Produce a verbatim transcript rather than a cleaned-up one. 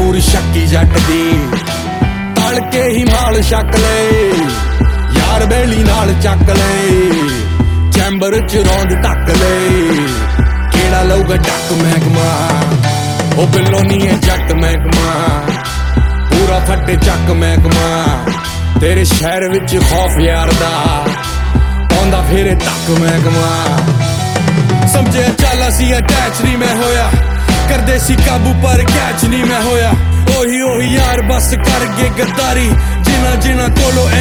ਪੂਰੀ ਸ਼ੱਕੀ ਜੱਟ ਦੀ ਤਲ ਕੇ ਹੀ ਮਾਲ ਛੱਕ ਲੈ ਯਾਰ ਬੇਲੀ ਨਾਲ ਚੱਕ ਲੈ ਚੈਂਬਰ ਚ ਰੌਂਦ ਢੱਕ ਲੈ ਕਿਹੜਾ ਲਊਗਾ ਡੱਕ ਮਹਿਕਮਾ ਉਹ ਬਿੱਲੋ ਨਹੀਂ ਹੈ ਜੱਟ ਮਹਿਕਮਾ ਪੂਰਾ ਫੱਟੇ ਚੱਕ ਮਹਿਕਮਾ ਤੇਰੇ ਸ਼ਹਿਰ ਵਿੱਚ ਖੌਫ ਯਾਰ ਦਾ ਆਉਂਦਾ ਫੇਰੇ ਤੱਕ ਮਹਿਕਮਾ ਸਮਝਿਆ ਚੱਲ ਅਸੀਂ ਅਟੈਚ ਨਹੀਂ ਮੈਂ ਹੋਇਆ ਕਰਦੇ ਸੀ ਕਾਬੂ ਪਰ ਕੈਚ ਨਹੀਂ ਮੈਂ ਹੋਇਆ ਉਹੀ ਉਹੀ ਯਾਰ ਬਸ ਕਰ ਗਏ ਗੱਦਾਰੀ ਜਿਨ੍ਹਾਂ ਜਿਨ੍ਹਾਂ ਕੋਲੋਂ